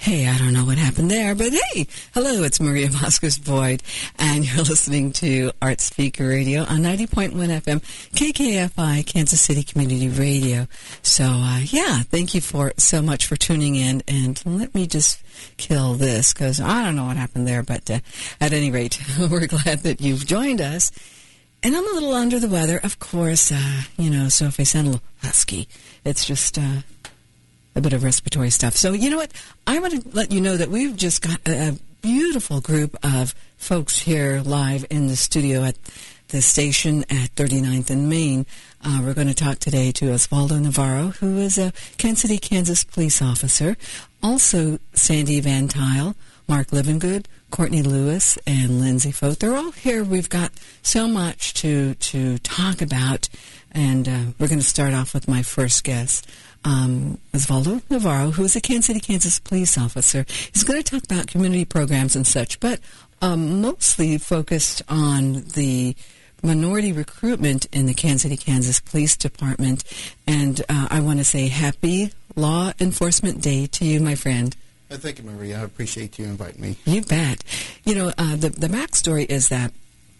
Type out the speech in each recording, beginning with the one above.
Hey, I don't know what happened there, but hey, hello, it's Maria Moscas-Boyd, and you're listening to Art Speaker Radio on 90.1 FM, KKFI, Kansas City Community Radio. So, thank you so much for tuning in, and let me just kill this, because I don't know what happened there, but at any rate, we're glad that you've joined us. And I'm a little under the weather, of course, so if I sound a little husky, it's just a bit of respiratory stuff. So, you know what? I want to let you know that we've just got a beautiful group of folks here live in the studio at the station at 39th and Main. We're going to talk today to Osvaldo Navarro, who is a Kansas City, Kansas police officer. Also, Sandy Van Tile, Mark Livengood, Courtney Lewis, and Lindsay Fote. They're all here. We've got so much to talk about, and we're going to start off with my first guest, Osvaldo Navarro, who is a Kansas City, Kansas police officer. He's going to talk about community programs and such, but mostly focused on the minority recruitment in the Kansas City, Kansas Police Department. And I want to say happy Law Enforcement Day to you, my friend. Thank you, Maria. I appreciate you inviting me. You bet. The backstory is that,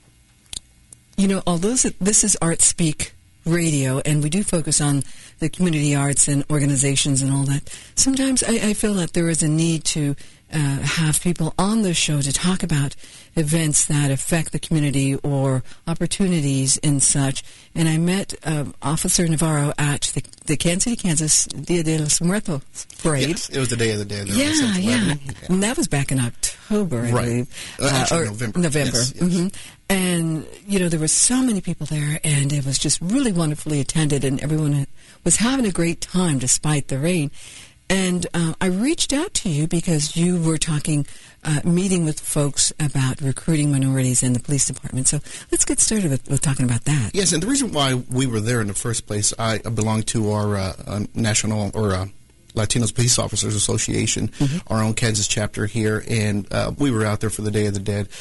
although this is Art Speak Radio, and we do focus on the community arts and organizations and all that, sometimes I feel that there is a need to have people on the show to talk about events that affect the community or opportunities and such. And I met Officer Navarro at the Kansas City, Kansas Dia de los Muertos parade. Yes, it was the Day of the Dead. Yeah. And that was back in October, I believe. Actually, November. Yes. Mm-hmm. And, there were so many people there, and it was just really wonderfully attended, and everyone was having a great time despite the rain. And I reached out to you because you were meeting with folks about recruiting minorities in the police department. So let's get started with talking about that. Yes, and the reason why we were there in the first place, I belong to our national or Latinos Police Officers Association, our own Kansas chapter here, and we were out there for the Day of the Dead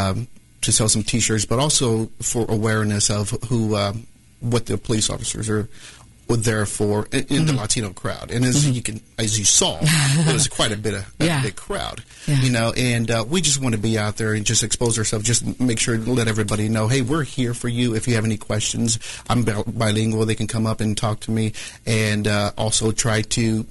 to sell some T-shirts, but also for awareness of what the police officers were there for in the Latino crowd. And as you saw, it was quite a big crowd, and we just want to be out there and just expose ourselves, just make sure to let everybody know, hey, we're here for you. If you have any questions, I'm bilingual. They can come up and talk to me, and also try to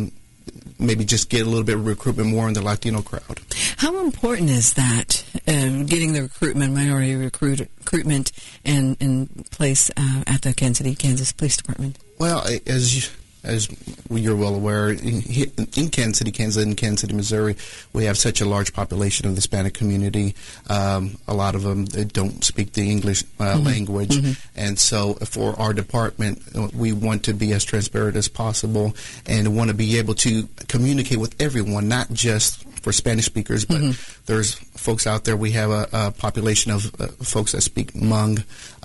maybe just get a little bit of recruitment more in the Latino crowd. How important is that, getting the minority recruitment in place at the Kansas City, Kansas Police Department? Well, as you're well aware, in Kansas City, Kansas, and Kansas City, Missouri, we have such a large population of the Hispanic community. A lot of them they don't speak the English language. And so for our department, we want to be as transparent as possible and want to be able to communicate with everyone, not just for Spanish speakers, but there's folks out there. We have a population of folks that speak Hmong,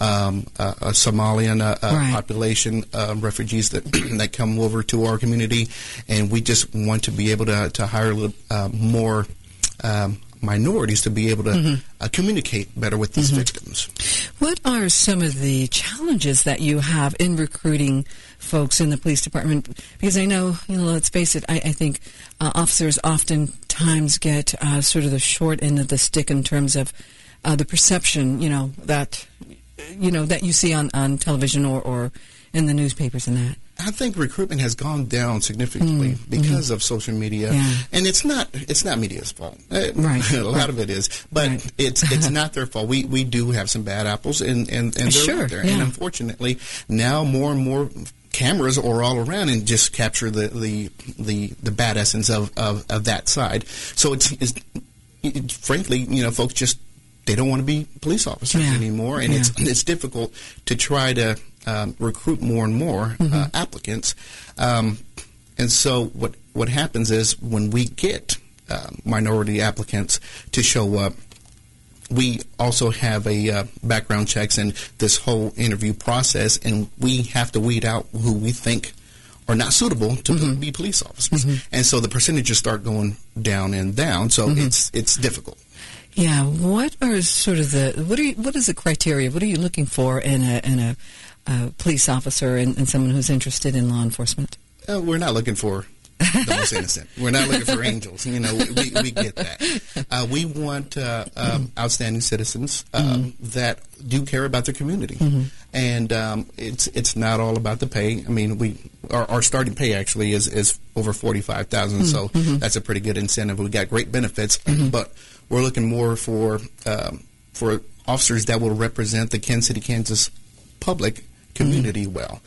a Somalian population, refugees that come over to our community, and we just want to be able to hire a little more minorities to be able to communicate better with these victims. What are some of the challenges that you have in recruiting folks in the police department? Because I know, let's face it, I think officers oftentimes get sort of the short end of the stick in terms of the perception, that you see on television or in the newspapers and that. I think recruitment has gone down significantly because of social media, and it's not media's fault. Right. A lot of it is, but it's not their fault. We do have some bad apples, and they're out there. And unfortunately, now more and more cameras are all around and just capture the bad essence of that side. So it's frankly, folks just they don't want to be police officers anymore, and it's difficult to try to recruit more and more applicants. And so what happens is when we get minority applicants to show up, we also have a background checks and this whole interview process, and we have to weed out who we think are not suitable to be police officers. And so the percentages start going down and down, so it's difficult. Yeah, what are sort of what is the criteria? What are you looking for in a police officer and someone who's interested in law enforcement? We're not looking for the most innocent. We're not looking for angels. You know, we get that. We want outstanding citizens that do care about their community. And it's not all about the pay. I mean, our starting pay actually is over $45,000, so that's a pretty good incentive. We got great benefits, but we're looking more for officers that will represent the Kansas City, Kansas public community well.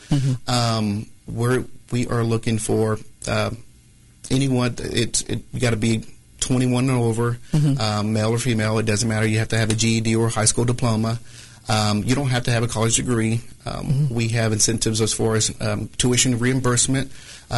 We are looking for anyone. You got to be 21 and over, male or female. It doesn't matter. You have to have a GED or a high school diploma. You don't have to have a college degree. We have incentives as far as tuition reimbursement.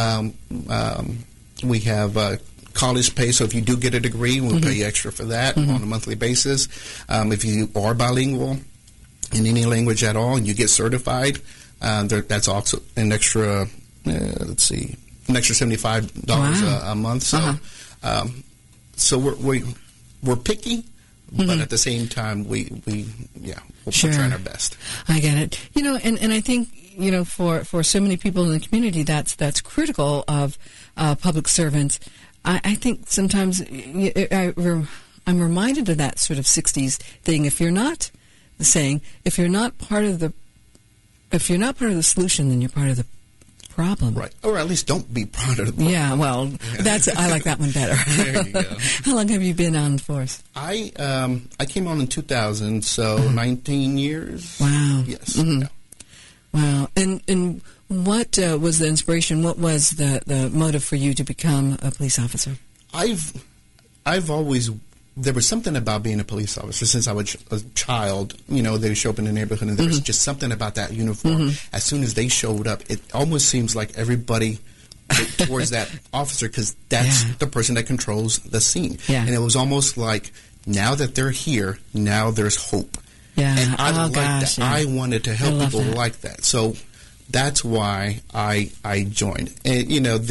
We have college pay, so if you do get a degree, we'll pay you extra for that on a monthly basis. If you are bilingual in any language at all and you get certified, that's also an extra, an extra $75 a month. So, so we're picky, but at the same time, we're trying our best. I get it. You know, and I think, you know, for so many people in the community, that's critical of public servants. I think sometimes I'm reminded of that sort of 60s thing. If you're not part of the solution, then you're part of the problem. Right. Or at least don't be part of the problem. Yeah, well, I like that one better. There you go. How long have you been on the force? I came on in 2000, so 19 years. Wow. Yes. Yeah. Wow. And what was the inspiration? What was the motive for you to become a police officer? I've always, there was something about being a police officer since I was a child. You know, they would show up in the neighborhood, and there was just something about that uniform. As soon as they showed up, it almost seems like everybody looked towards that officer because that's the person that controls the scene. Yeah. And it was almost like, now that they're here, now there's hope. Yeah. And I liked that. Yeah. I wanted to help people like that. So that's why I joined. And, you know,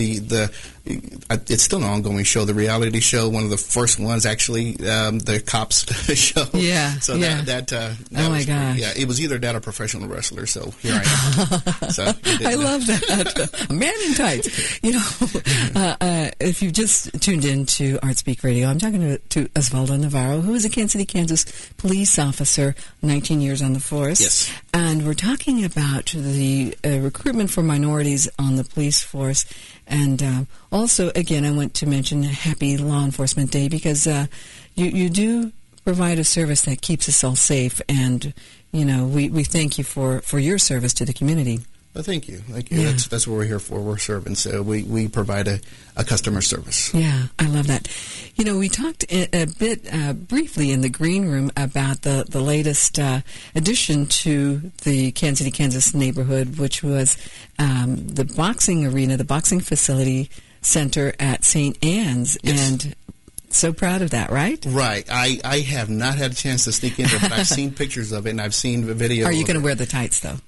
it's still an ongoing show, the reality show. One of the first ones, actually, the Cops show. Yeah. So that oh my gosh. Yeah, it was either that or Professional Wrestler. So here I am. So I love that. A man in tights. You know, if you've just tuned in to Art Speak Radio, I'm talking to Osvaldo Navarro, who is a Kansas City, Kansas police officer, 19 years on the force. Yes. And we're talking about the recruitment for minorities on the police force. And also, again, I want to mention Happy Law Enforcement Day because you do provide a service that keeps us all safe. And, you know, we thank you for your service to the community. Well, thank you. Yeah. That's what we're here for. We're serving. So we provide a customer service. Yeah, I love that. You know, we talked a bit briefly in the green room about the latest addition to the Kansas City, Kansas neighborhood, which was the boxing arena, the boxing facility center at St. Anne's. Yes. And so proud of that, right? Right. I have not had a chance to sneak in there, but I've seen pictures of it, and I've seen the video. Are you going to wear the tights, though?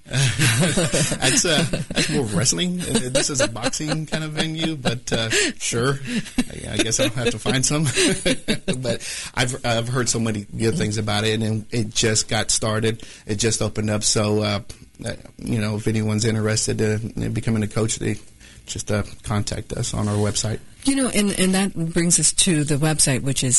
That's more wrestling. This is a boxing kind of venue, but sure. I guess I'll have to find some. But I've heard so many good things about it, and it just got started. It just opened up, so you know, if anyone's interested in becoming a coach, they just contact us on our website. You know, and that brings us to the website, which is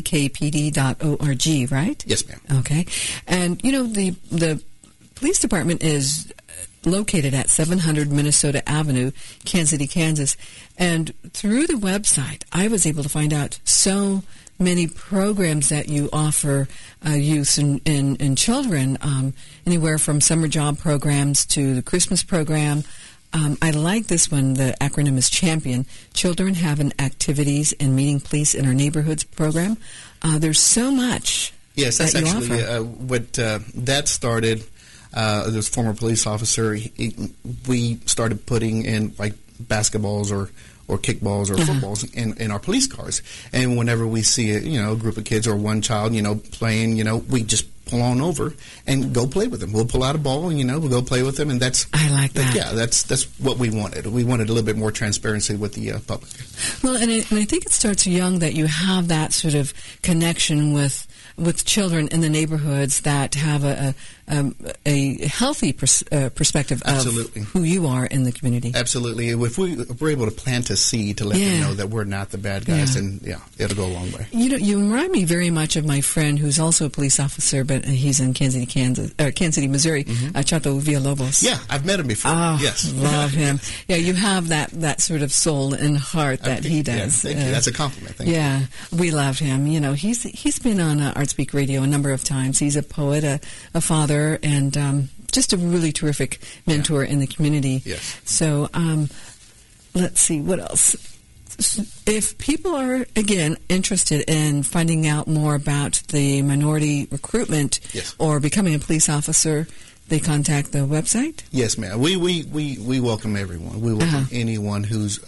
kckpd.org, right? Yes, ma'am. Okay. And, you know, the police department is located at 700 Minnesota Avenue, Kansas City, Kansas. And through the website, I was able to find out so many programs that you offer youth and children, anywhere from summer job programs to the Christmas program. I like this one. The acronym is CHAMPION. Children Having Activities and Meeting Police in Our Neighborhoods program. There's so much. Yes, that's actually what that started. This former police officer. We started putting in like basketballs or kickballs or footballs in our police cars. And whenever we see a group of kids or one child, playing, we just pull on over and go play with them. We'll pull out a ball and, we'll go play with them. And that's... I like that. Yeah, that's what we wanted. We wanted a little bit more transparency with the public. Well, and I think it starts young that you have that sort of connection with with children in the neighborhoods that have a healthy perspective Absolutely. of who you are in the community. Absolutely. If we're able to plant a seed to let them know that we're not the bad guys, then it'll go a long way. You know, you remind me very much of my friend who's also a police officer, but he's in Kansas City, Missouri, Chato Villalobos. Yeah, I've met him before. Oh, yes. Love him. Yeah, you have that sort of soul and heart that he does. Yeah, thank you. That's a compliment. Thank you. Yeah, we love him. You know, he's been on ArtSpeak Radio a number of times. He's a poet, a father, and just a really terrific mentor in the community. Yes. So let's see, what else? If people are, again, interested in finding out more about the minority recruitment or becoming a police officer, they contact the website? Yes, ma'am. We welcome everyone. We welcome anyone who's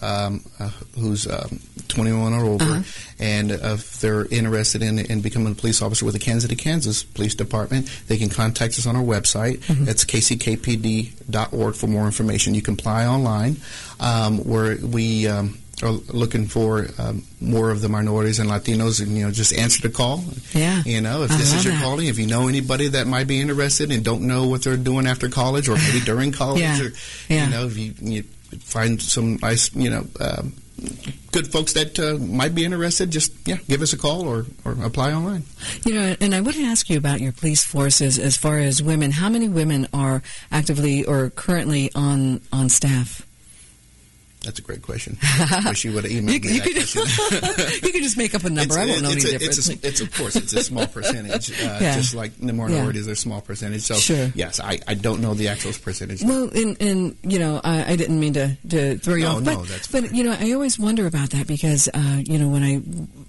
21 or over, and if they're interested in becoming a police officer with the Kansas City, Kansas Police Department, they can contact us on our website. That's kckpd.org for more information. You can apply online, where we are looking for more of the minorities and Latinos, and just answer the call. Yeah, if this is your calling, if you know anybody that might be interested and don't know what they're doing after college or maybe during college, or if you find some nice good folks that might be interested, just give us a call or apply online. And I want to ask you about your police forces as far as women. How many women are actively or currently on staff? That's a great question. I wish you would have emailed me that question. You can just make up a number. I won't know any difference. Of course, it's a small percentage. Just like the minorities are a small percentage. So, yes, I don't know the actual percentage. Well, and I didn't mean to throw you off. No, that's fine. But, I always wonder about that because, when I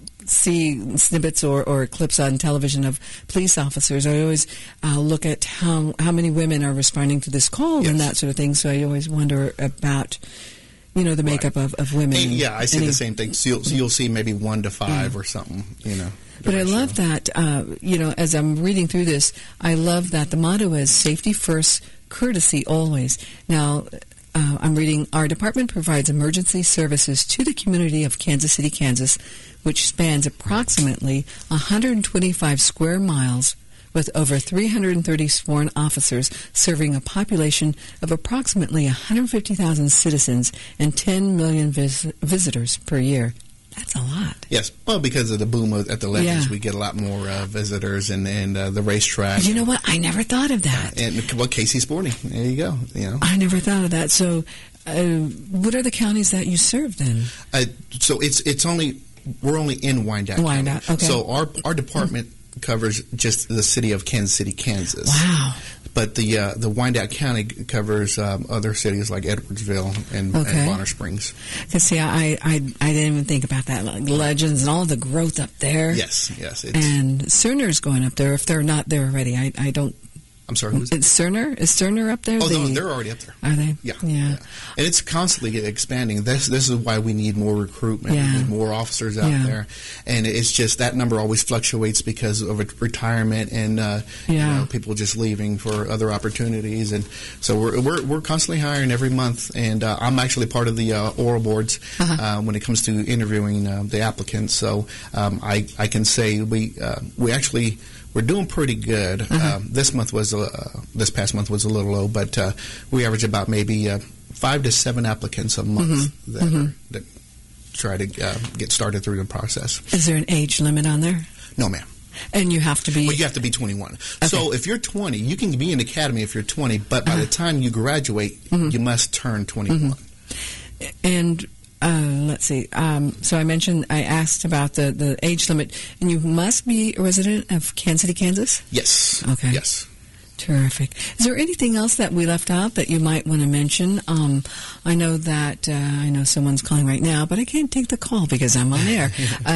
see snippets or clips on television of police officers, I always look at how many women are responding to this call and that sort of thing. So I always wonder about the makeup of women. I see the same thing. So you'll see maybe 1 to 5 or something, But I love that, as I'm reading through this, I love that the motto is safety first, courtesy always. Now, I'm reading, our department provides emergency services to the community of Kansas City, Kansas, which spans approximately 125 square miles with over 330 sworn officers serving a population of approximately 150,000 citizens and 10 million visitors per year. That's a lot. Yes. Well, because of the boom at the Legends, we get a lot more visitors and the racetrack. You know what? I never thought of that. And Casey Sporting. There you go. I never thought of that. So what are the counties that you serve then? So we're only in Wyandotte County. Okay. So our department covers just the city of Kansas City, Kansas. Wow. But the Wyandotte County covers other cities like Edwardsville and Bonner Springs. Because see, I didn't even think about that. Like Legends and all the growth up there. Yes. And Cerner's going up there if they're not there already. I don't. I'm sorry, who's it's Cerner? Is Cerner up there? Oh, no, they're already up there. Are they? Yeah. And it's constantly expanding. This is why we need more recruitment. We need more officers out there. And it's just that number always fluctuates because of retirement and people just leaving for other opportunities. And so we're constantly hiring every month. And I'm actually part of the oral boards when it comes to interviewing the applicants. So I can say we actually... We're doing pretty good. This past month was a little low, but we average about maybe 5 to 7 applicants a month that try to get started through the process. Is there an age limit on there? No, ma'am. And you have to be... Well, you have to be 21. Okay. So if you're 20, you can be in the academy if you're 20, but by the time you graduate, you must turn 21. And... let's see. So I asked about the age limit, and you must be a resident of Kansas City, Kansas? Yes. Okay. Yes. Terrific. Is there anything else that we left out that you might want to mention? I know that someone's calling right now, but I can't take the call because I'm on air.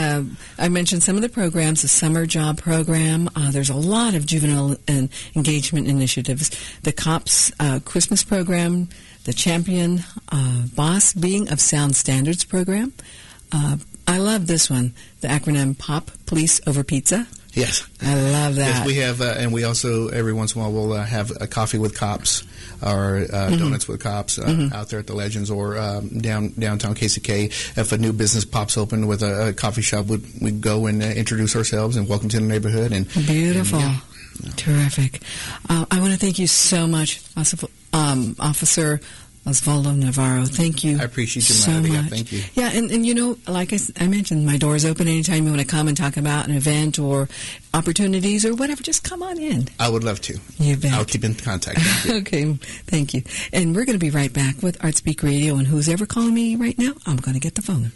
I mentioned some of the programs, the summer job program. There's a lot of juvenile engagement initiatives. The COPS Christmas program, the Champion Boss Being of Sound Standards program. I love this one, the acronym POP, Police Over Pizza. Yes. I love that. Yes, we have, and we also, every once in a while, we'll have a coffee with cops or donuts with cops out there at the Legends or downtown KCK. If a new business pops open with a coffee shop, we go and introduce ourselves and welcome to the neighborhood. And beautiful. And, Terrific. I want to thank you so much, Officer Osvaldo Navarro. Thank you. I appreciate you so much. Thank you. Yeah, and you know, like I mentioned, my door is open anytime you want to come and talk about an event or opportunities or whatever. Just come on in. I would love to. You bet. I'll keep in contact. Okay, thank you. And we're going to be right back with ArtSpeak Radio, and who's ever calling me right now, I'm going to get the phone.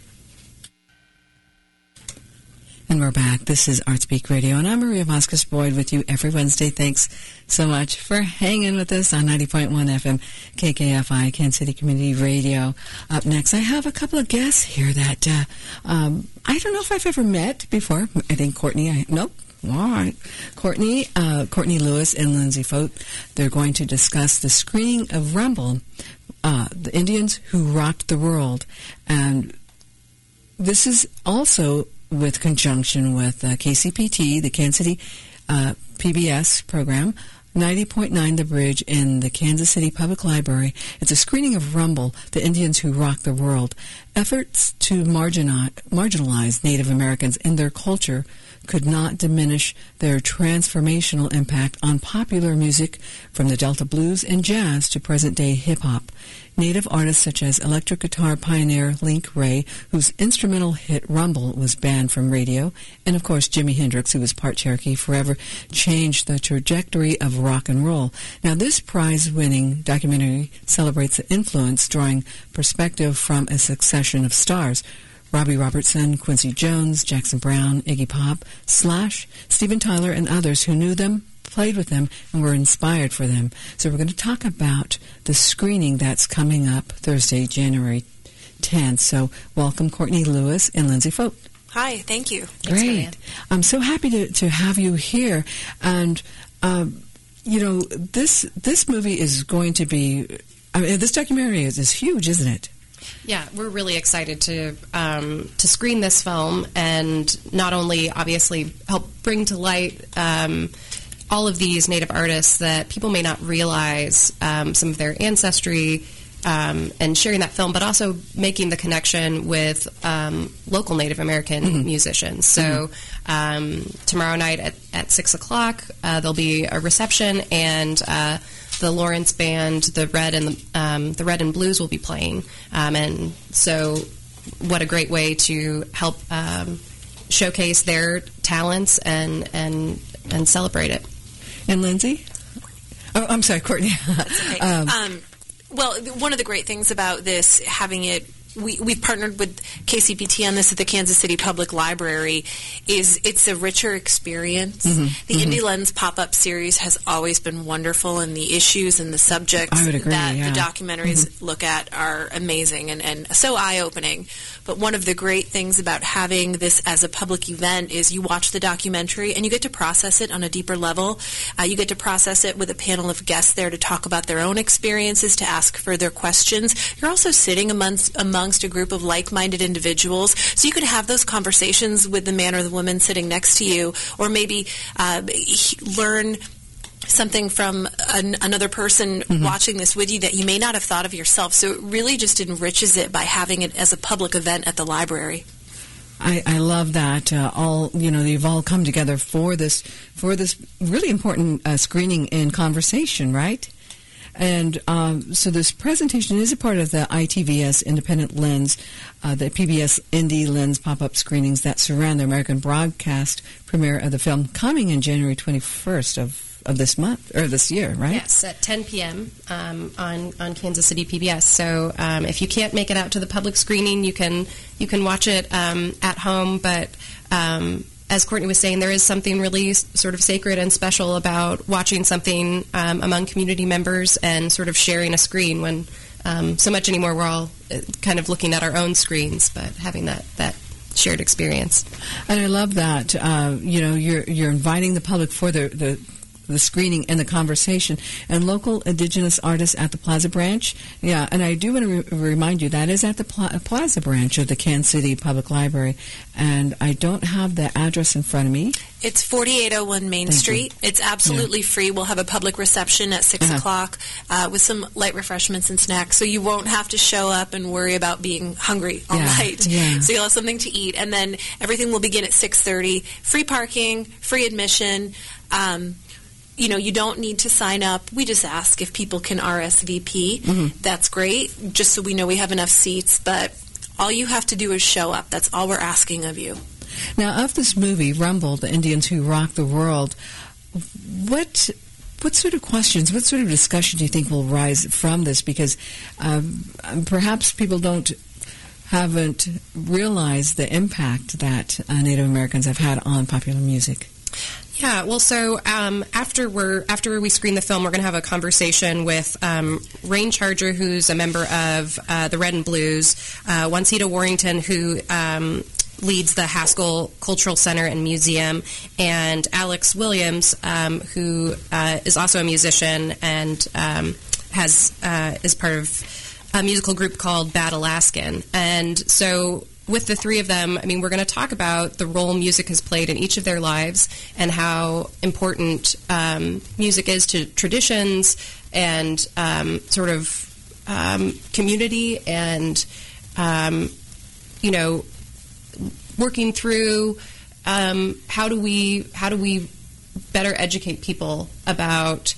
And we're back. This is ArtSpeak Radio, and I'm Maria Vasquez Boyd with you every Wednesday. Thanks so much for hanging with us on 90.1 FM, KKFI, Kansas City Community Radio. Up next, I have a couple of guests here that I don't know if I've ever met before. I think Courtney, nope. All right. Courtney Lewis and Lindsay Fote, they're going to discuss the screening of Rumble, the Indians Who Rocked the World. And this is also with conjunction with KCPT, the Kansas City PBS program, 90.9 The Bridge in the Kansas City Public Library. It's a screening of Rumble, the Indians Who Rocked the World. Efforts to marginalize Native Americans and their culture could not diminish their transformational impact on popular music from the Delta blues and jazz to present-day hip-hop. Native artists such as electric guitar pioneer Link Wray, whose instrumental hit Rumble was banned from radio, and of course Jimi Hendrix, who was part Cherokee, forever changed the trajectory of rock and roll. Now this prize-winning documentary celebrates the influence, drawing perspective from a succession of stars. Robbie Robertson, Quincy Jones, Jackson Browne, Iggy Pop, Slash, Steven Tyler, and others who knew them, played with them, and were inspired for them. So we're going to talk about the screening that's coming up Thursday, January 10th. So welcome Courtney Lewis and Lindsay Fote. Hi, thank you. Great. I'm so happy to have you here. And, you know, this movie is going to be, I mean, this documentary is huge, isn't it? Yeah, we're really excited to screen this film and not only obviously help bring to light all of these Native artists that people may not realize some of their ancestry and sharing that film, but also making the connection with local Native American musicians. So tomorrow night at 6 o'clock, there'll be a reception and the Lawrence Band, the Red and Blues will be playing, and so what a great way to help showcase their talents and celebrate it. And Lindsay? Oh, I'm sorry, Courtney. That's okay. Well, one of the great things about this, having it, we've partnered with KCPT on this at the Kansas City Public Library, is it's a richer experience. The Indie Lens pop-up series has always been wonderful, and the issues and the subjects that the documentaries look at are amazing and so eye-opening. But one of the great things about having this as a public event is you watch the documentary and you get to process it on a deeper level. You get to process it with a panel of guests there to talk about their own experiences, to ask further questions. You're also sitting amongst a group of like-minded individuals, so you could have those conversations with the man or the woman sitting next to you, or maybe learn something from another person watching this with you that you may not have thought of yourself. So it really just enriches it by having it as a public event at the library. I love that. You've all come together for this really important screening and conversation, right? And so this presentation is a part of the ITVS Independent Lens, the PBS Indie Lens pop-up screenings that surround the American broadcast premiere of the film coming in January 21st of this month, or this year, right? Yes, at 10 p.m. On Kansas City PBS. So if you can't make it out to the public screening, you can watch it at home, but as Courtney was saying, there is something really sort of sacred and special about watching something among community members and sort of sharing a screen when so much anymore we're all kind of looking at our own screens, but having that shared experience. And I love that. You're inviting the public for the the screening and the conversation. And local Indigenous artists at the Plaza Branch. Yeah, and I do want to remind you, that is at the Plaza Branch of the Kansas City Public Library. And I don't have the address in front of me. It's 4801 Main Street. It's absolutely free. We'll have a public reception at 6 o'clock with some light refreshments and snacks, so you won't have to show up and worry about being hungry all night. Yeah. So you'll have something to eat. And then everything will begin at 6:30. Free parking, free admission. You don't need to sign up. We just ask if people can RSVP. Mm-hmm. That's great, just so we know we have enough seats. But all you have to do is show up. That's all we're asking of you. Now, of this movie, Rumble, The Indians Who Rock the World, what sort of questions, what sort of discussion do you think will rise from this? Because perhaps people haven't realized the impact that Native Americans have had on popular music. Yeah, well, so after we screen the film, we're going to have a conversation with Rain Charger, who's a member of the Red and Blues, Wansita Warrington, who leads the Haskell Cultural Center and Museum, and Alex Williams, who is also a musician and is part of a musical group called Bad Alaskan. And so with the three of them, I mean, we're going to talk about the role music has played in each of their lives and how important music is to traditions and sort of community and, working through how do we better educate people about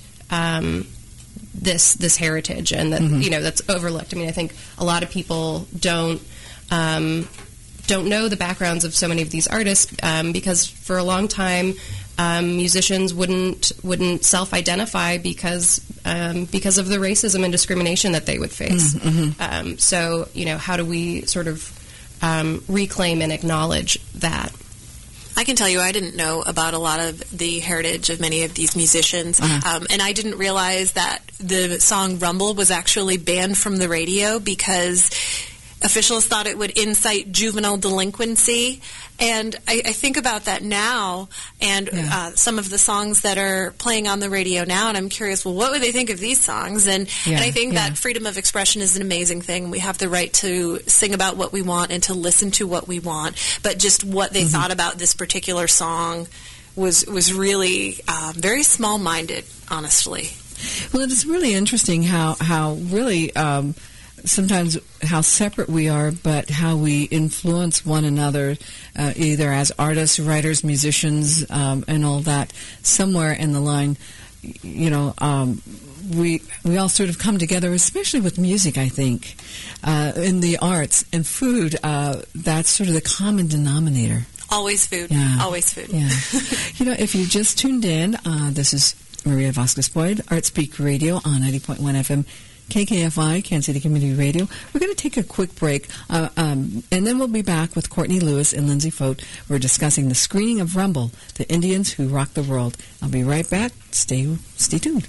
this heritage and that that's overlooked. I mean, I think a lot of people don't know the backgrounds of so many of these artists because for a long time musicians wouldn't self-identify because of the racism and discrimination that they would face. Mm-hmm. So how do we sort of reclaim and acknowledge that? I can tell you I didn't know about a lot of the heritage of many of these musicians, and I didn't realize that the song Rumble was actually banned from the radio because officials thought it would incite juvenile delinquency. And I think about that now and some of the songs that are playing on the radio now, and I'm curious, well, what would they think of these songs? And I think that freedom of expression is an amazing thing. We have the right to sing about what we want and to listen to what we want, but just what they thought about this particular song was really very small-minded, honestly. Well, it's really interesting how really... sometimes how separate we are, but how we influence one another, either as artists, writers, musicians, and all that. Somewhere in the line, we all sort of come together, especially with music, I think, in the arts and food. That's sort of the common denominator. Always food. Yeah. Always food. Yeah. If you just tuned in, this is Maria Vasquez-Boyd, Art Speak Radio on 90.1 FM. KKFI, Kansas City Community Radio. We're going to take a quick break, and then we'll be back with Courtney Lewis and Lindsay Fote. We're discussing the screening of Rumble, The Indians Who Rock the World. I'll be right back. Stay tuned.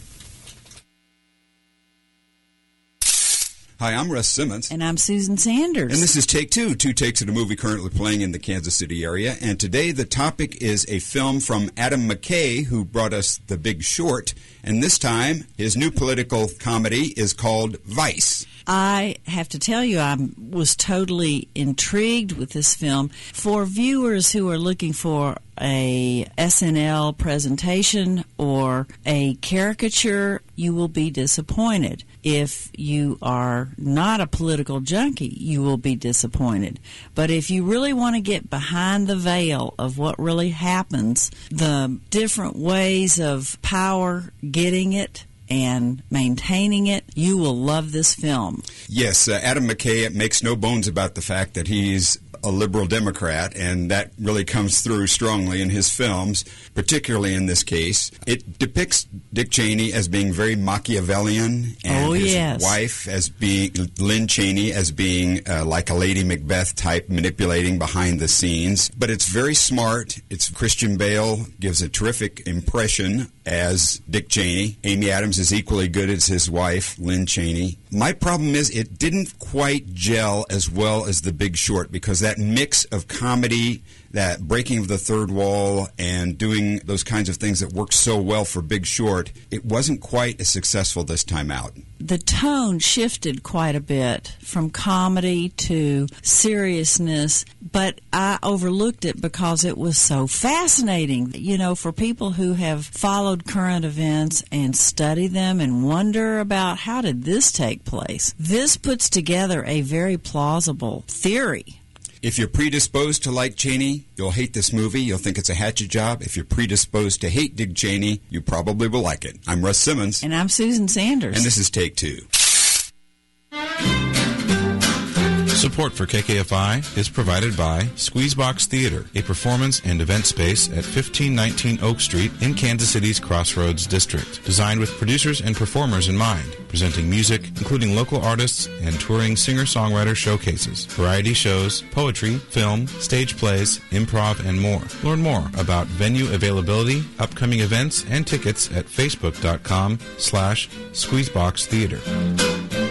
Hi, I'm Russ Simmons. And I'm Susan Sanders. And this is Take Two takes of a movie currently playing in the Kansas City area. And today the topic is a film from Adam McKay, who brought us The Big Short. And this time, his new political comedy is called Vice. I have to tell you, I was totally intrigued with this film. For viewers who are looking for a SNL presentation or a caricature, you will be disappointed. If you are not a political junkie, you will be disappointed. But if you really want to get behind the veil of what really happens, the different ways of power getting it and maintaining it, you will love this film. Yes, Adam McKay makes no bones about the fact that he's a liberal Democrat, and that really comes through strongly in his films, particularly in this case. It depicts Dick Cheney as being very Machiavellian, and his wife as being, Lynn Cheney, as being like a Lady Macbeth type, manipulating behind the scenes. But it's very smart. It's Christian Bale gives a terrific impression as Dick Cheney. Amy Adams is equally good as his wife, Lynn Cheney. My problem is it didn't quite gel as well as The Big Short, because that mix of comedy, that breaking of the third wall, and doing those kinds of things that worked so well for Big Short, it wasn't quite as successful this time out. The tone shifted quite a bit from comedy to seriousness, but I overlooked it because it was so fascinating. You know, for people who have followed current events and study them and wonder about how did this take place, this puts together a very plausible theory. If you're predisposed to like Cheney, you'll hate this movie. You'll think it's a hatchet job. If you're predisposed to hate Dick Cheney, you probably will like it. I'm Russ Simmons. And I'm Susan Sanders. And this is Take Two. Support for KKFI is provided by Squeezebox Theater, a performance and event space at 1519 Oak Street in Kansas City's Crossroads District. Designed with producers and performers in mind, presenting music, including local artists and touring singer-songwriter showcases, variety shows, poetry, film, stage plays, improv, and more. Learn more about venue availability, upcoming events, and tickets at facebook.com/squeezeboxtheater.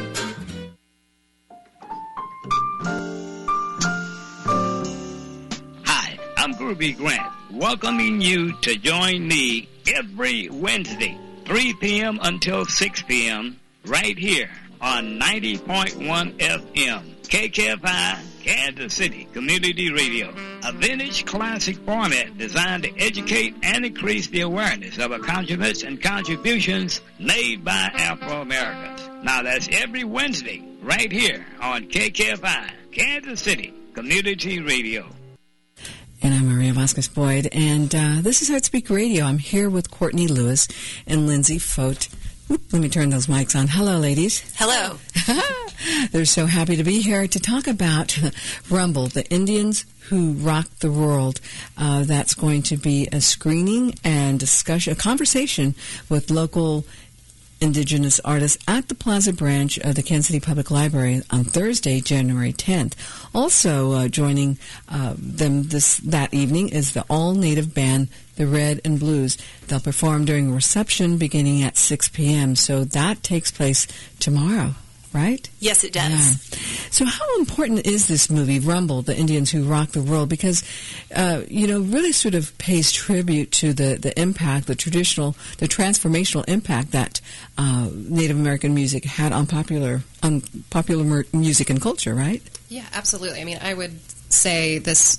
I'm Groovy Grant, welcoming you to join me every Wednesday, 3 p.m. until 6 p.m., right here on 90.1 FM, KKFI, Kansas City Community Radio, a vintage classic format designed to educate and increase the awareness of accomplishments and contributions made by Afro-Americans. Now that's every Wednesday, right here on KKFI, Kansas City Community Radio. And I'm Maria Vasquez-Boyd, and this is Heartspeak Radio. I'm here with Courtney Lewis and Lindsay Fote. Let me turn those mics on. Hello, ladies. Hello. They're so happy to be here to talk about Rumble, the Indians Who Rocked the World. That's going to be a screening and discussion, a conversation with local Indigenous artists at the Plaza branch of the Kansas City Public Library on Thursday, January 10th. Also joining them that evening is the all-native band, the Red and Blues. They'll perform during a reception beginning at 6 p.m., so that takes place tomorrow, right? Yes, it does. Yeah. So how important is this movie, Rumble, the Indians Who Rock the World? Because, really sort of pays tribute to the impact, the transformational impact that Native American music had on popular music and culture, right? Yeah, absolutely. I mean, I would say this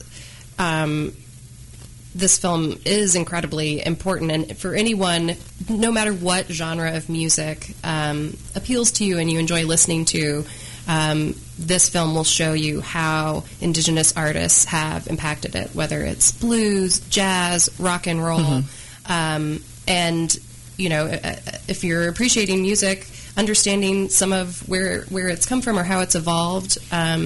film is incredibly important, and for anyone, no matter what genre of music appeals to you and you enjoy listening to, this film will show you how Indigenous artists have impacted it, whether it's blues, jazz, rock and roll, and if you're appreciating music, understanding some of where it's come from or how it's evolved,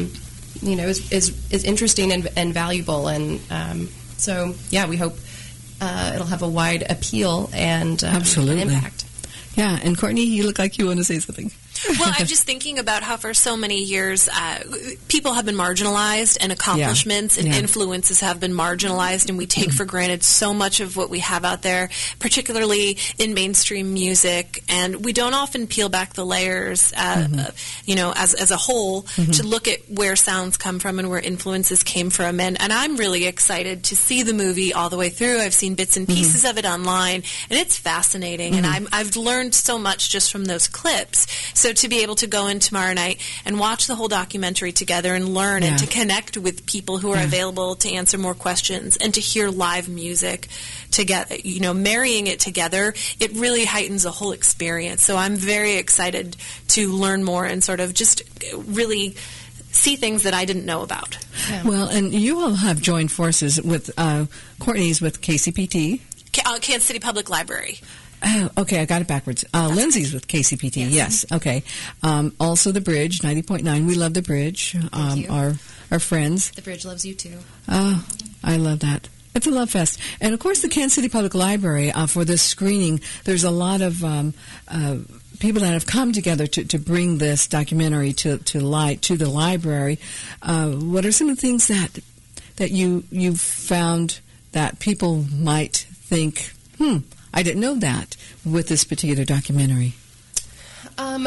is interesting and valuable, and so, yeah, we hope it'll have a wide appeal and absolutely an impact. Yeah, and Courtney, you look like you want to say something. Well, I'm just thinking about how for so many years people have been marginalized, and accomplishments and influences have been marginalized, and we take for granted so much of what we have out there, particularly in mainstream music, and we don't often peel back the layers, as a whole, to look at where sounds come from and where influences came from, and I'm really excited to see the movie all the way through. I've seen bits and pieces of it online, and it's fascinating, and I've learned so much just from those clips. So to be able to go in tomorrow night and watch the whole documentary together and learn and to connect with people who are available to answer more questions and to hear live music together, marrying it together, it really heightens the whole experience. So I'm very excited to learn more and sort of just really see things that I didn't know about. Yeah. Well, and you all have joined forces with Courtney's with KCPT. Kansas City Public Library. Oh, okay, I got it backwards. Lindsay's with KCPT, yes. Okay. Also the Bridge, 90.9. We love the Bridge. Our friends. The Bridge loves you, too. Oh, I love that. It's a love fest. And, of course, the Kansas City Public Library, for this screening, there's a lot of people that have come together to bring this documentary to light, to the library. What are some of the things that you've found that people might think, I didn't know that with this particular documentary?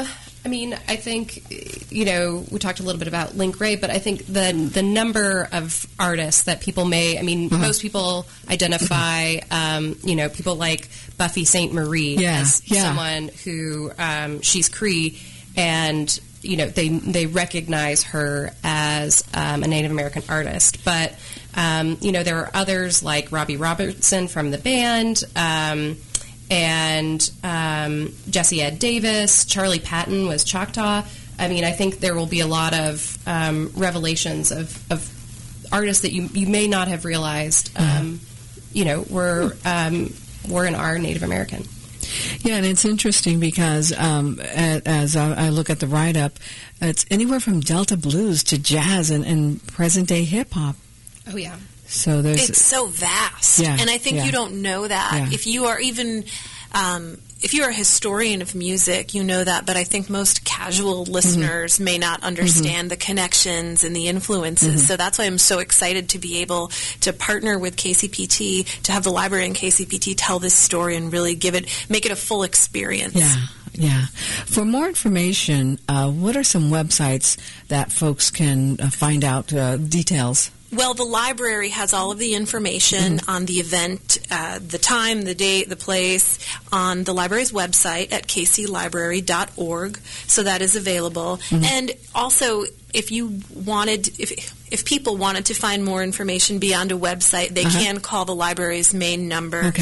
I mean, I think, we talked a little bit about Link Wray, but I think the number of artists that people most people identify, people like Buffy St. Marie as someone who, she's Cree, and, they recognize her as a Native American artist. But, there are others like Robbie Robertson from the band, and Jesse Ed Davis, Charlie Patton was Choctaw. I mean, I think there will be a lot of revelations of artists that you may not have realized, were in our Native American. Yeah, and it's interesting because as I look at the write-up, it's anywhere from Delta blues to jazz and present-day hip-hop. Oh, yeah. So it's so vast, and I think you don't know that. If you are even if you're a historian of music, you know that, but I think most casual listeners may not understand the connections and the influences. So that's why I'm so excited to be able to partner with KCPT, to have the library and KCPT tell this story and really make it a full experience. Yeah. For more information, what are some websites that folks can find out details? Well, the library has all of the information on the event, the time, the date, the place, on the library's website at kclibrary.org. So that is available. And also, if people wanted to find more information beyond a website, they can call the library's main number,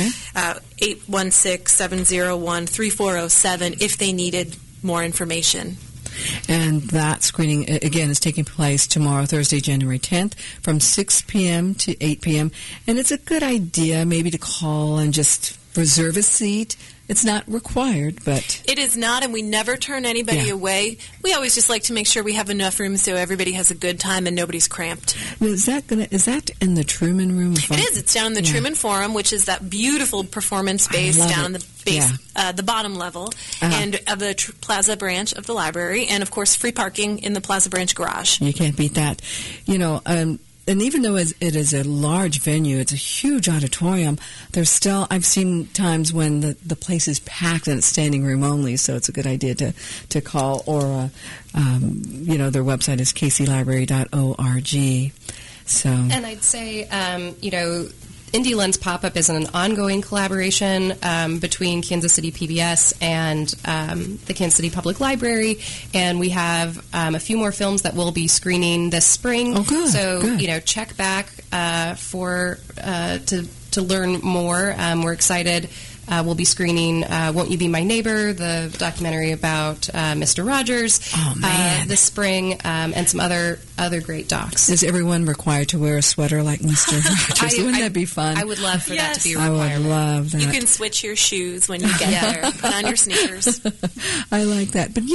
816-701-3407, if they needed more information. And that screening, again, is taking place tomorrow, Thursday, January 10th, from 6 p.m. to 8 p.m. And it's a good idea maybe to call and just reserve a seat. It's not required, but... It is not, and we never turn anybody away. We always just like to make sure we have enough room so everybody has a good time and nobody's cramped. Now, is that in the Truman Room? It is. It's down in the Truman Forum, which is that beautiful performance space down in the base, the bottom level, and of the Plaza branch of the library, and, of course, free parking in the Plaza branch garage. You can't beat that. And even though it is a large venue, it's a huge auditorium, there's still, I've seen times when the place is packed and it's standing room only, so it's a good idea to call, or, their website is kclibrary.org. So. And I'd say, Indie Lens Pop-Up is an ongoing collaboration between Kansas City PBS and the Kansas City Public Library, and we have a few more films that we'll be screening this spring. Oh, good. So, good. Check back to learn more. We're excited. We'll be screening Won't You Be My Neighbor, the documentary about Mr. Rogers, this spring, and some other great docs. Is everyone required to wear a sweater like Mr. Rogers? Wouldn't that be fun? I would love for that to be a requirement. I would love that. You can switch your shoes when you get there. Put on your sneakers. I like that. But,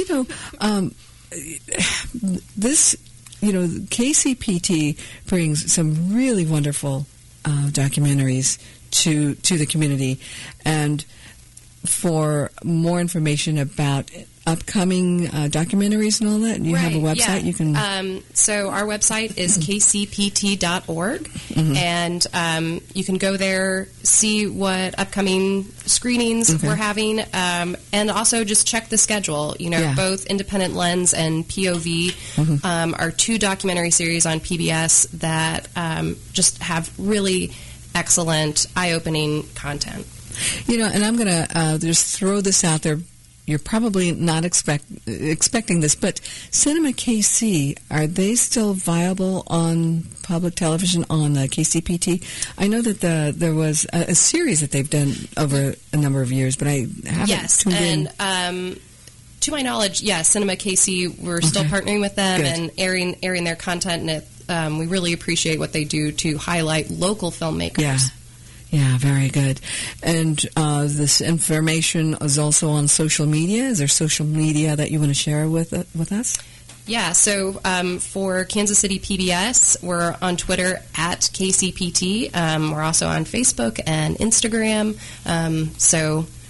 this, KCPT brings some really wonderful documentaries to the community. And for more information about upcoming documentaries and all that, you have a website you can... so our website is kcpt.org, and you can go there, see what upcoming screenings we're having, and also just check the schedule. Both Independent Lens and POV are two documentary series on PBS that just have really excellent, eye-opening content. And I'm going to just throw this out there. You're probably not expecting this, but Cinema KC, are they still viable on public television on KCPT? I know that there was a series that they've done over a number of years, but I haven't tuned in. To my knowledge, Cinema KC, we're still partnering with them and airing their content, and we really appreciate what they do to highlight local filmmakers. Yeah, very good. And this information is also on social media. Is there social media that you want to share with us? Yeah, so for Kansas City PBS, we're on Twitter at KCPT. We're also on Facebook and Instagram. So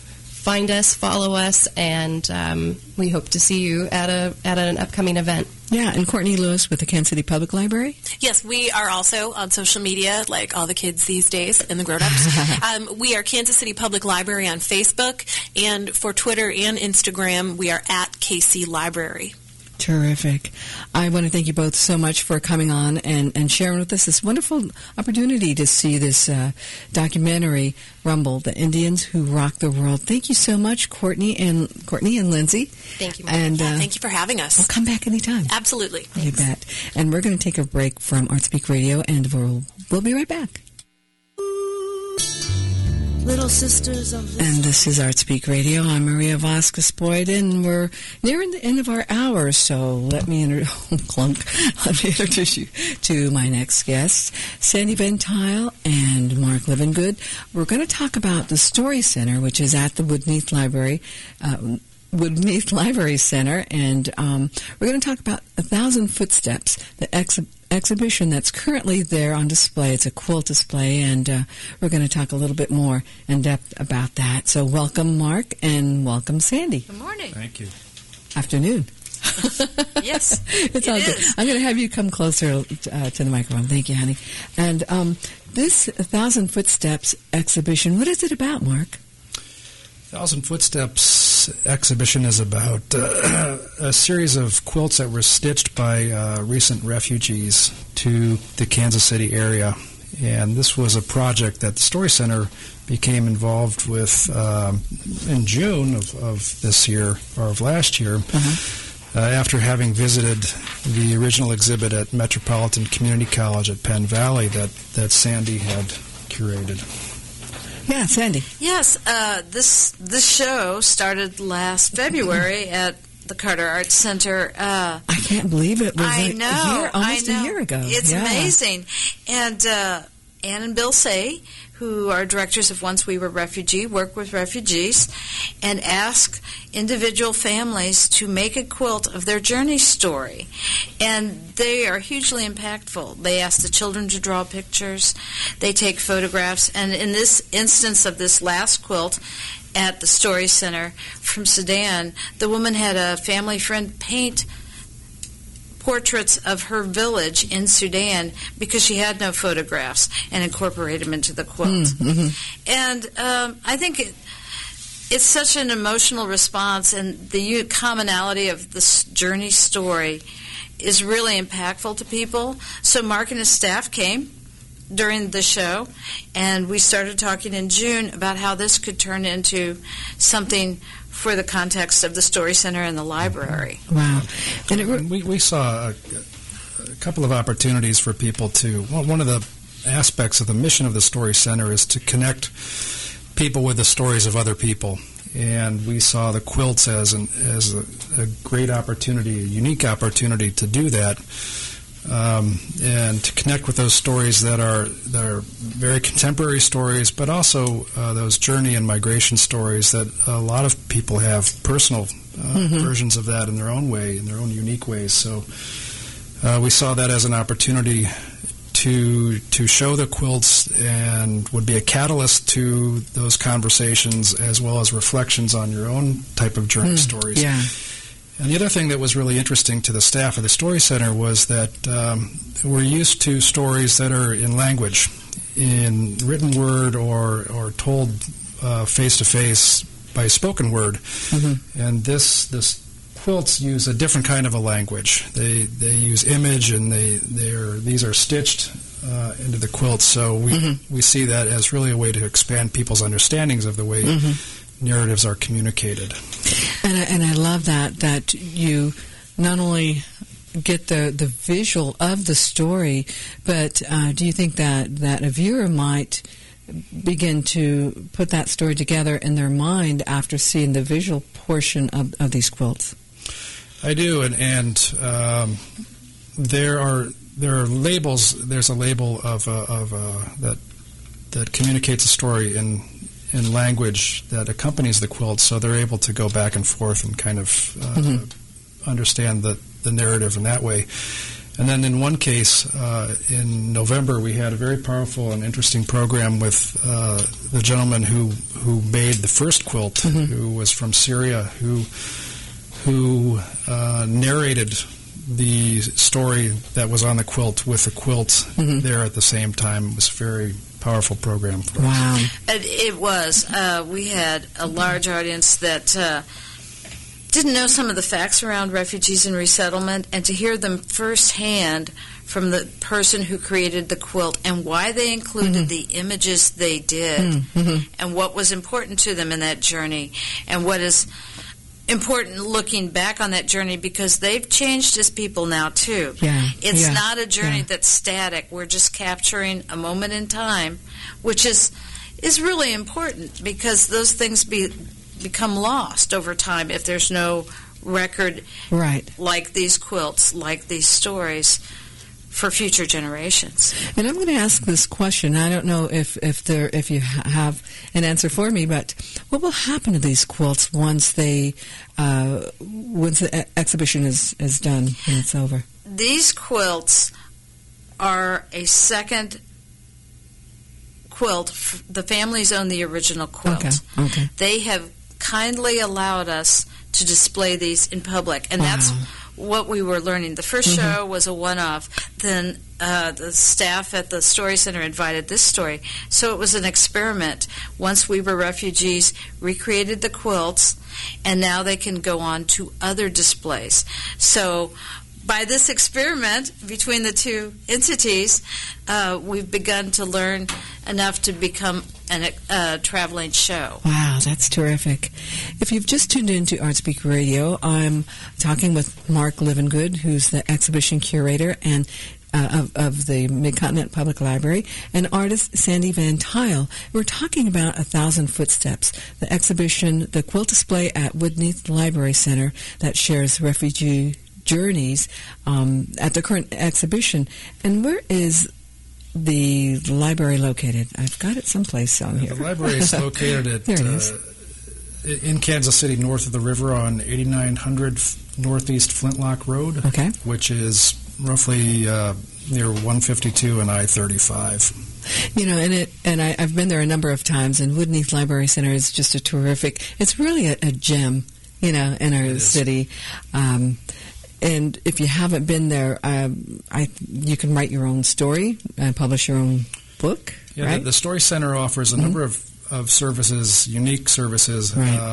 find us, follow us, and we hope to see you at an upcoming event. Yeah, and Courtney Lewis with the Kansas City Public Library? Yes, we are also on social media, like all the kids these days and the grown-ups. We are Kansas City Public Library on Facebook, and for Twitter and Instagram, we are at KC Library. Terrific. I want to thank you both so much for coming on and sharing with us this wonderful opportunity to see this documentary, Rumble, The Indians Who Rock the World. Thank you so much, Courtney and Lindsay. Thank you, and thank you for having us. Well, come back anytime. Absolutely. Thanks. You bet. And we're going to take a break from ArtSpeak Radio, and we'll be right back. Little sisters of the... And this is ArtSpeak Radio. I'm Maria Vasquez-Boyd, and we're nearing the end of our hour, so let me introduce you to my next guests, Sandy Ventile and Mark Livingood. We're going to talk about the Story Center, which is at the Woodmeath Library Center, and we're going to talk about 1,000 Footsteps, the exhibition that's currently there on display. It's a quilt display, and we're going to talk a little bit more in depth about that. So welcome, Mark, and welcome, Sandy. Good morning. Thank you. Afternoon. Yes, it's all good. I'm going to have you come closer to the microphone. Thank you, honey. And this 1,000 Footsteps exhibition, what is it about, Mark? 1,000 Footsteps exhibition is about a series of quilts that were stitched by recent refugees to the Kansas City area. And this was a project that the Story Center became involved with in June of this year, or of last year, after having visited the original exhibit at Metropolitan Community College at Penn Valley that Sandy had curated. Yeah, Sandy. Yes, this show started last February at the Carter Arts Center. I can't believe it was almost a year ago. It's amazing. And Ann and Bill Say, who are directors of Once We Were Refugee, work with refugees and ask individual families to make a quilt of their journey story. And they are hugely impactful. They ask the children to draw pictures. They take photographs. And in this instance of this last quilt at the Story Center from Sudan, the woman had a family friend paint portraits of her village in Sudan because she had no photographs and incorporate them into the quilt. And I think it's such an emotional response, and the commonality of this journey story is really impactful to people. So Mark and his staff came during the show, and we started talking in June about how this could turn into something for the context of the Story Center and the library. Wow. And we saw a couple of opportunities for people to... One of the aspects of the mission of the Story Center is to connect people with the stories of other people. And we saw the quilts as a great opportunity, a unique opportunity to do that. And to connect with those stories that are very contemporary stories, but also those journey and migration stories that a lot of people have personal versions of that in their own way, in their own unique ways. So we saw that as an opportunity to show the quilts, and would be a catalyst to those conversations as well as reflections on your own type of journey stories. Yeah. And the other thing that was really interesting to the staff of the Story Center was that we're used to stories that are in language, in written word or told face-to-face by spoken word. And this quilts use a different kind of a language. They use image, and these are stitched into the quilts. So we see that as really a way to expand people's understandings of the way narratives are communicated. And I love that you not only get the visual of the story, but do you think that a viewer might begin to put that story together in their mind after seeing the visual portion of these quilts? I do, and there are labels. There's a label of that communicates a story in language that accompanies the quilt, so they're able to go back and forth and kind of understand the narrative in that way. And then in one case, in November, we had a very powerful and interesting program with the gentleman who made the first quilt, who was from Syria, who narrated the story that was on the quilt with the quilt there at the same time. It was a very powerful program for us. It was. We had a large audience that didn't know some of the facts around refugees and resettlement, and to hear them firsthand from the person who created the quilt and why they included the images they did and what was important to them in that journey and what is important looking back on that journey, because they've changed as people now too. It's not a journey that's static. We're just capturing a moment in time, which is really important, because those things become lost over time if there's no record like these quilts, like these stories, for future generations. And I'm going to ask this question. I don't know if you have an answer for me, but what will happen to these quilts once the exhibition is done and it's over? These quilts are a second quilt. The families own the original quilt. Okay. They have kindly allowed us to display these in public, and that's what we were learning. The first show was a one-off. Then the staff at the Story Center invited this story. So it was an experiment. Once we were refugees, recreated the quilts, and now they can go on to other displays. So by this experiment between the two entities, we've begun to learn enough to become a traveling show. Wow, that's terrific. If you've just tuned into Art Speaker Radio, I'm talking with Mark Livengood, who's the exhibition curator and of the Mid-Continent Public Library, and artist Sandy Van Tile. We're talking about 1,000 Footsteps, the exhibition, the quilt display at Woodneath Library Center that shares refugee journeys at the current exhibition. And where is the library located? I've got it someplace on here. The library is located at in Kansas City, north of the river, on 8900 Northeast Flintlock Road, which is roughly near 152 and I-35. You know, and I've been there a number of times, and Woodneath Library Center is just a terrific. It's really a gem, you know, in our city. And if you haven't been there, you can write your own story and publish your own book. Yeah, right? The Story Center offers a number of services, unique services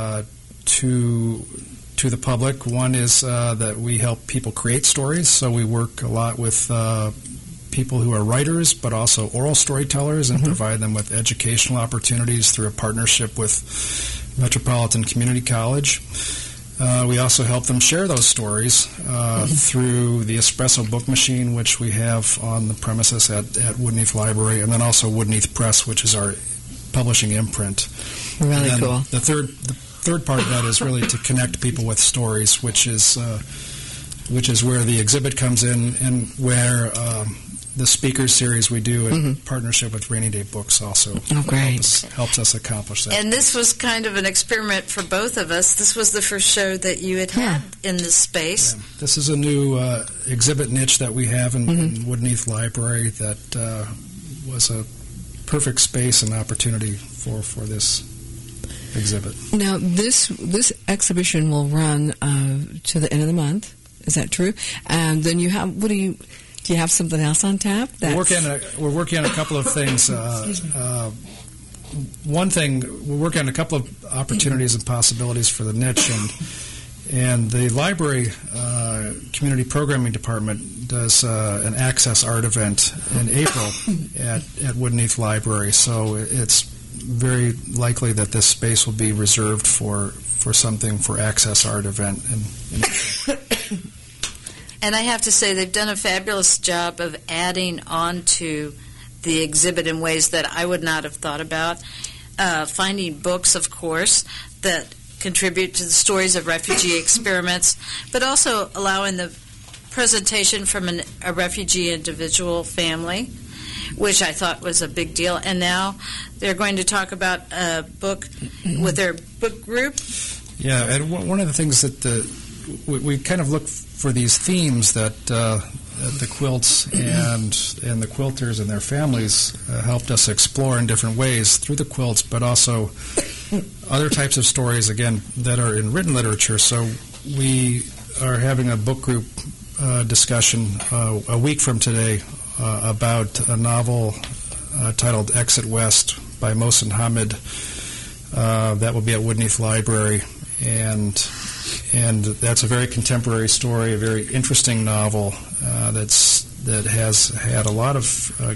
to the public. One is that we help people create stories. So we work a lot with people who are writers, but also oral storytellers, and provide them with educational opportunities through a partnership with Metropolitan Community College. We also help them share those stories through the Espresso Book Machine, which we have on the premises at Woodneath Library, and then also Woodneath Press, which is our publishing imprint. Really cool. The third part of that is really to connect people with stories, which is where the exhibit comes in, and where the speaker series we do in partnership with Rainy Day Books also helps us accomplish that. And this was kind of an experiment for both of us. This was the first show that you had in this space. Yeah. This is a new exhibit niche that we have in Woodneath Library that was a perfect space and opportunity for this exhibit. Now, this exhibition will run to the end of the month. Is that true? And then you have, do you have something else on tap? We're working on a couple of things. One thing, we're working on a couple of opportunities and possibilities for the niche, and the library community programming department does an Access Art event in April at Woodneath Library. So it's very likely that this space will be reserved for something for Access Art event. And I have to say they've done a fabulous job of adding on to the exhibit in ways that I would not have thought about. Finding books, of course, that contribute to the stories of refugee experiments, but also allowing the presentation from a refugee individual family, which I thought was a big deal. And now they're going to talk about a book with their book group. Yeah, and one of the things that we kind of look for these themes that the quilts and the quilters and their families helped us explore in different ways through the quilts, but also other types of stories, again, that are in written literature. So we are having a book group discussion a week from today about a novel titled Exit West by Mohsen Hamid. That will be at Woodneath Library, and that's a very contemporary story, a very interesting novel that has had a lot of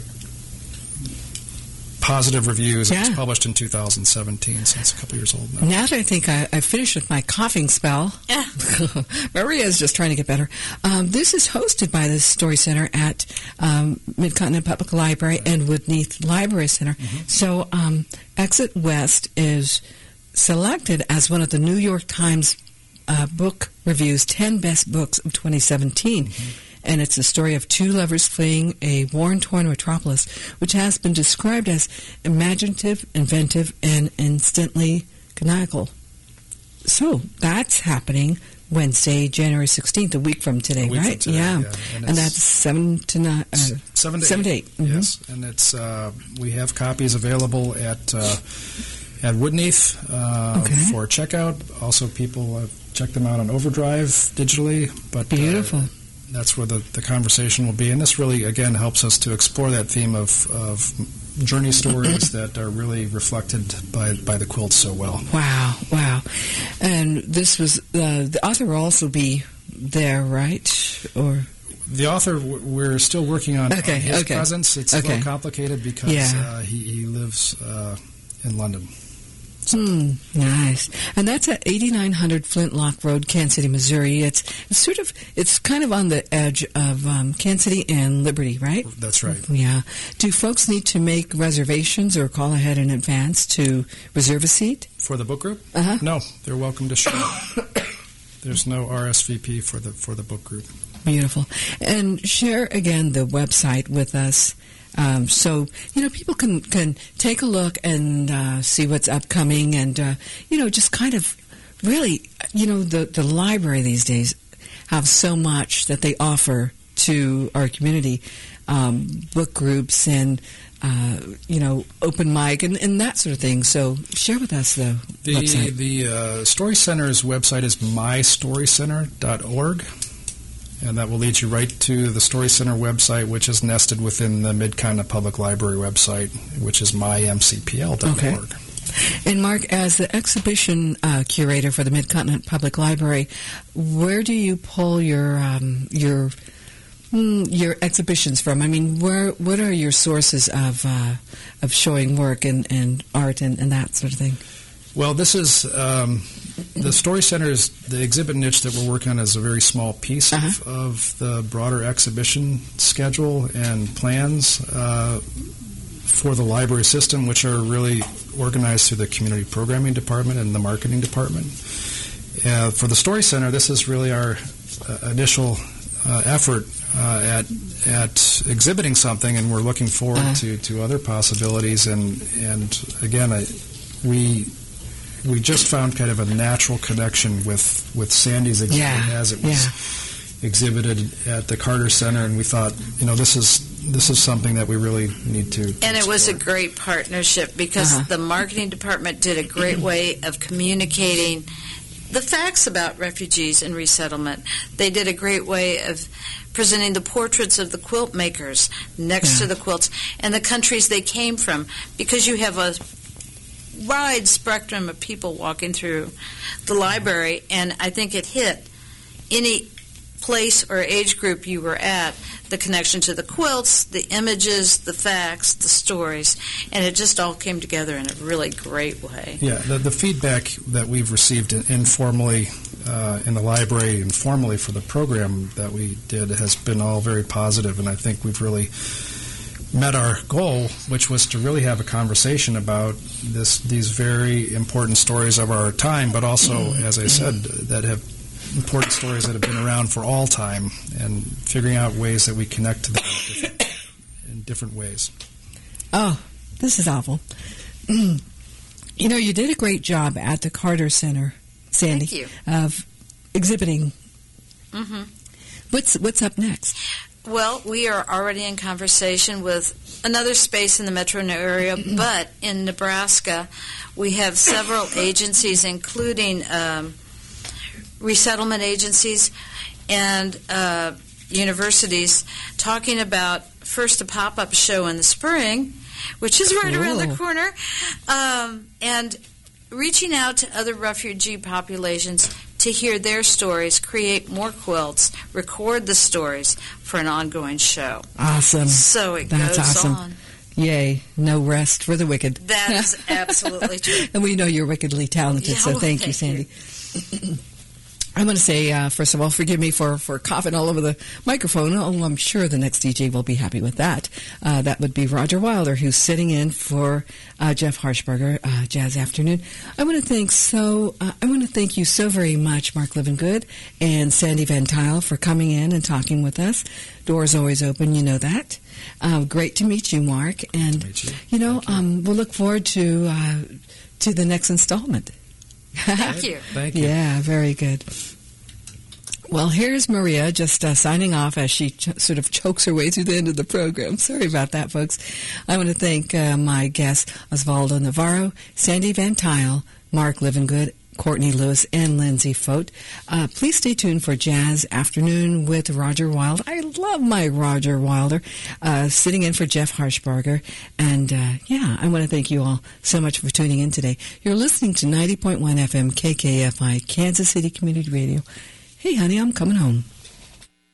positive reviews. Yeah. It was published in 2017, so it's a couple years old now. Now that I think I finished with my coughing spell, Maria's just trying to get better. This is hosted by the Story Center at Mid-Continent Public Library and Woodneath Library Center. Mm-hmm. So Exit West is selected as one of the New York Times book reviews 10 best books of 2017. Mm-hmm. And it's the story of two lovers fleeing a war-torn metropolis, which has been described as imaginative, inventive, and instantly canonical. So that's happening Wednesday, January 16th, a week from today, right? From today, yeah. And that's 7 to 9. 7 to 7 to 8. Mm-hmm. Yes, and it's we have copies available at Woodneath for checkout. Also, people check them out on Overdrive digitally. But beautiful. That's where the conversation will be. And this really, again, helps us to explore that theme of journey stories that are really reflected by the quilts so well. Wow. And this was, the author will also be there, right? Or the author, we're still working on his presence. It's a little complicated because he lives in London. Nice. And that's at 8900 Flintlock Road, Kansas City, Missouri. It's kind of on the edge of Kansas City and Liberty, right? That's right. Yeah. Do folks need to make reservations or call ahead in advance to reserve a seat? For the book group? No, they're welcome to show up. There's no RSVP for the book group. Beautiful. And share again the website with us. So, people can take a look and see what's upcoming and, just kind of really, the library these days have so much that they offer to our community, book groups and, open mic and that sort of thing. So share with us the website. The Story Center's website is mystorycenter.org. And that will lead you right to the Story Center website, which is nested within the Mid-Continent Public Library website, which is mymcpl.org. Okay. And Mark, as the exhibition curator for the Mid-Continent Public Library, where do you pull your exhibitions from? I mean, what are your sources of showing work and art and that sort of thing? Well, this is the Story Center's, the exhibit niche that we're working on is a very small piece of the broader exhibition schedule and plans for the library system, which are really organized through the community programming department and the marketing department. For the Story Center, this is really our initial effort at exhibiting something, and we're looking forward to other possibilities. And again, we just found kind of a natural connection with Sandy's exhibit as it was exhibited at the Carter Center, and we thought, this is something that we really need to and explore. It was a great partnership because the marketing department did a great way of communicating the facts about refugees and resettlement. They did a great way of presenting the portraits of the quilt makers next to the quilts and the countries they came from, because you have a wide spectrum of people walking through the library, and I think it hit any place or age group you were at, the connection to the quilts, the images, the facts, the stories, and it just all came together in a really great way. Yeah, the feedback that we've received informally in the library and formally for the program that we did has been all very positive, and I think we've really met our goal, which was to really have a conversation about these very important stories of our time, but also, as I said, that have important stories that have been around for all time, and figuring out ways that we connect to them in different ways. Oh, this is awful. You did a great job at the Carter Center, Sandy. Thank you. Of exhibiting. What's up next? Well, we are already in conversation with another space in the metro area, but in Nebraska, we have several agencies, including resettlement agencies and universities, talking about first a pop-up show in the spring, which is right around the corner, and reaching out to other refugee populations to hear their stories, create more quilts, record the stories for an ongoing show. Awesome. So it That's goes awesome. on. Yay, no rest for the wicked. That is absolutely true. And we know you're wickedly talented, so thank you, Sandy. I'm going to say, first of all, forgive me for coughing all over the microphone. Oh, I'm sure the next DJ will be happy with that. That would be Roger Wilder, who's sitting in for Jeff Harshberger, Jazz Afternoon. I want to thank you so very much, Mark Livingood and Sandy Van Tile, for coming in and talking with us. Doors always open, you know that. Great to meet you, Mark. And we'll look forward to the next installment. Thank you. Thank you. Yeah, very good. Well, here's Maria just signing off as she sort of chokes her way through the end of the program. Sorry about that, folks. I want to thank my guests, Osvaldo Navarro, Sandy Van Tile, Mark Livingood, Courtney Lewis, and Lindsay Fote. Please stay tuned for Jazz Afternoon with Roger Wilder. I love my Roger Wilder, sitting in for Jeff Harshberger. And, I want to thank you all so much for tuning in today. You're listening to 90.1 FM KKFI, Kansas City Community Radio. Hey, honey, I'm coming home.